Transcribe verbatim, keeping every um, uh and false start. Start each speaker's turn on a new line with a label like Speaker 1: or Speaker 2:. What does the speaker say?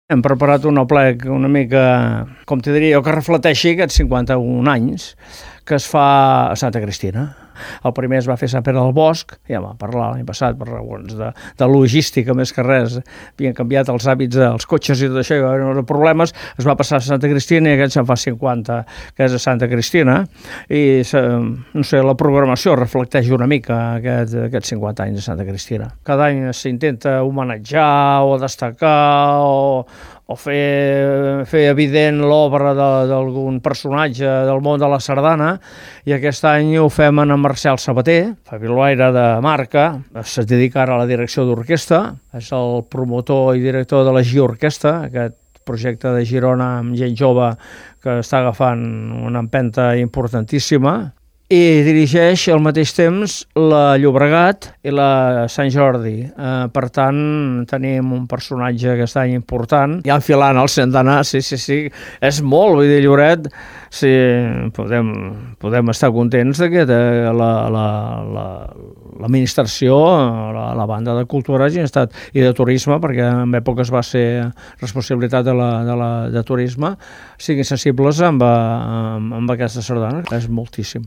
Speaker 1: Hem preparat un aplec una mica, com t'hi diria jo, que reflecteixi aquests cinquanta-un anys que es fa a Santa Cristina. El primer es va fer a Sant Pere del Bosc, ja vam parlar l'any passat per raons de, de logística més que res, havien canviat els hàbits dels cotxes i tot això, hi va haver problemes, es va passar a Santa Cristina i aquest se'n fa cinquanta, que és a Santa Cristina, i no sé, la programació reflecteix una mica aquest, aquests cinquanta anys de Santa Cristina. Cada any s'intenta homenatjar o destacar o, o fer, fer evident l'obra d'algun personatge del món de la sardana, i aquest any ho fem en Marcel Sabater, fabiloire de marca, es dedica ara a la direcció d'orquestra, és el promotor i director de la G Orquestra, aquest projecte de Girona amb gent jove que està agafant una empenta importantíssima, i dirigeix al mateix temps la Llobregat i la Sant Jordi. Eh, per tant, tenim un personatge aquest any important, ja enfilant el centenar, sí, sí, sí, és molt, vull dir, Lloret, sí, podem, podem estar contents de que la, la, la, l'administració, la, la banda de cultura hagi estat, i de turisme, perquè en èpoques va ser responsabilitat de, la, de, la, de turisme, siguin sensibles amb, amb, amb aquesta sardana, és moltíssim.